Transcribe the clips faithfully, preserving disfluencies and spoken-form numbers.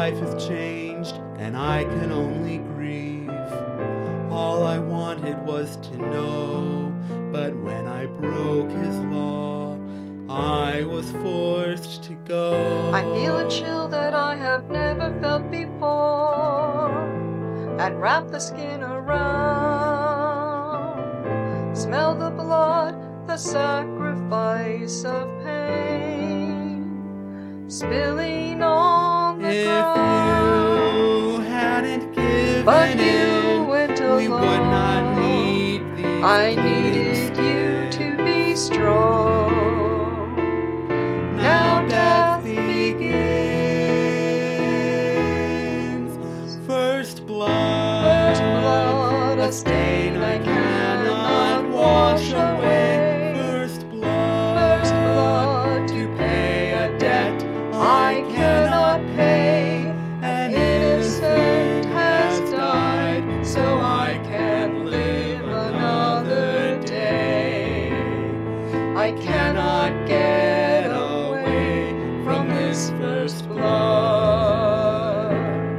life has changed, and I can only grieve. All I wanted was to know, but when I broke his law, I was forced to go. I feel a chill that I have never felt before, and wrap the skin around. Smell the blood, the sacrifice of pain, spilling on the If ground. you hadn't given But you in, went we would not alone. need these I beings needed you instead. to be strong. Now death begins. First blood, First blood, a stain I cannot wash away. First blood, First blood, to pay a debt I cannot pay. An innocent has died, so I can't live another day. I cannot get away from this first blood.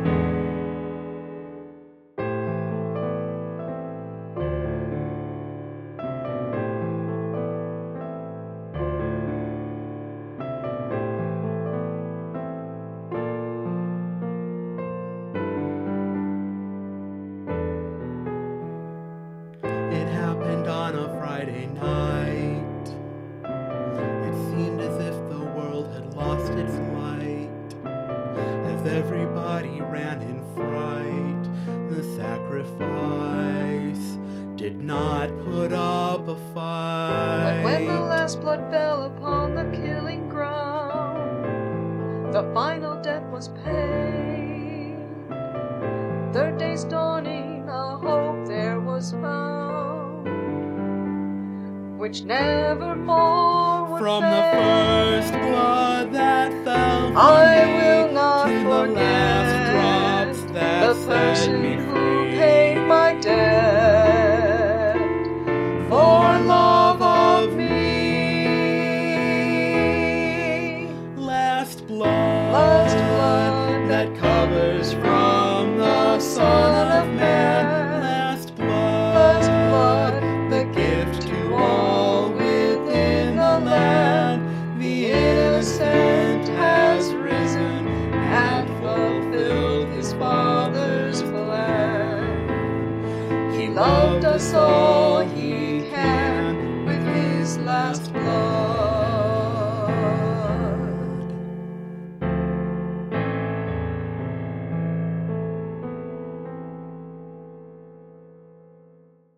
It happened on a Friday night. It seemed as if the world had lost its light, as everybody ran in fright. The sacrifice did not put up a fight. But when the last blood fell upon the killing ground, the final debt was paid. Third day's dawning, a hope there was found, which never more would From fade. the first blood that fell from I me will not to the forget last drops that the set person me who free. paid my debt for love of me. Last blood, Last blood that covers from the Son of Man. Last blood, Last blood, the gift to all within the land. The innocent has risen and fulfilled his Father's plan. He loved us all he can with his last blood.